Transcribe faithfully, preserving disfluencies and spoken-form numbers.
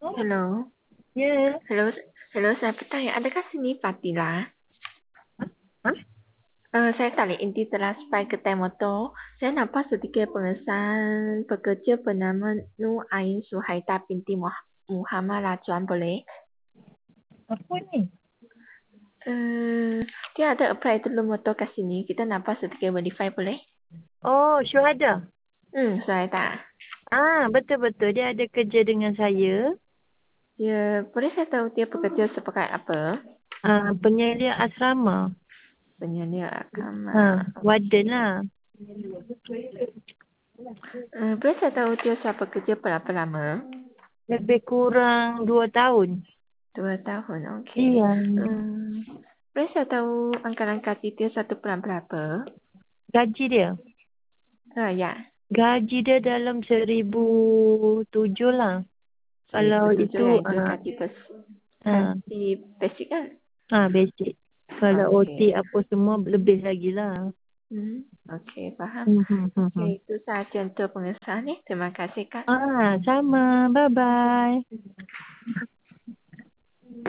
Hello. Ya. Hello. Hello, saya bertanya, adakah sini Fatila? Hah? Uh, saya tali inti telah sampai kedai motor. Saya nampak sedikit pengesahan pekerja bernama Nur Ain Suhaida binti Muh- Muhammad Rajuan, boleh? Apa ni? Uh, dia ada apply dulu motor kat sini. Kita nampak sedikit verify, boleh? Oh, Syuhada. Hmm, Suhaida. Ah, betul-betul. Dia ada kerja dengan saya. Ya, boleh saya tahu dia bekerja sebagai apa? Ah, penyelia asrama. Penyelia Ha, agama. warden lah. Uh, boleh saya tahu dia sudah bekerja berapa lama? Lebih kurang dua tahun. Dua tahun, okey. Iya. Hmm, boleh saya tahu anggaran gaji dia satu bulan berapa? Gaji dia? Ah, ya, Gaji dia dalam seribu tujuh lah. seribu Kalau tujuh itu, ya, itu ah, gaji bes, ah, gaji basic kan? ah, basic. Kalau O T Okey. apa semua lebih lagi lah. Hmm, okey, faham. Hmm, hmm, hmm, hmm. Okey, itu sahaja untuk pengesahan ni. Terima kasih, Kak. Ah, sama. Bye-bye.